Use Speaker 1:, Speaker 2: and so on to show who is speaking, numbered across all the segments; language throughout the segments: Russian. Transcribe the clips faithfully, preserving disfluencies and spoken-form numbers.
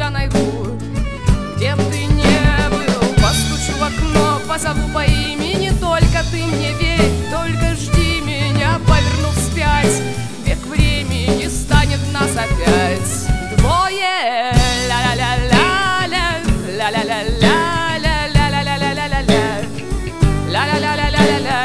Speaker 1: тебя найду. Где б ты не был, постучу в окно, позову по имени. Только ты мне верь, только жди меня, повернув вспять. Век времени станет нас опять двое. Ля-ля-ля-ля-ля, ля-ля-ля-ля-ля-ля-ля-ля-ля-ля-ля, ля-ля-ля-ля-ля-ля-ля,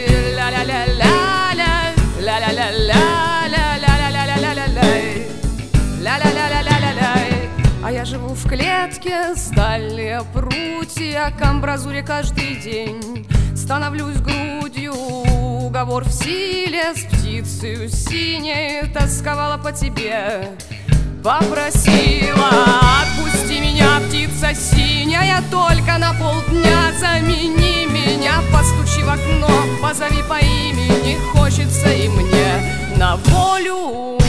Speaker 1: ля-ля-ля-ля-ля-ля-ля-ля-ля-ля-ля-ля-ля-ля-ля-ля-ля-ля-ля. А я живу в клетке, стали прутья, к амбразуре каждый день становлюсь грудью. Уговор в силе, с птицею синей тосковала по тебе, попросила: отпусти меня, птица синяя, только на полдня замени меня. Постучи в окно, позови по имени, хочется и мне на волю.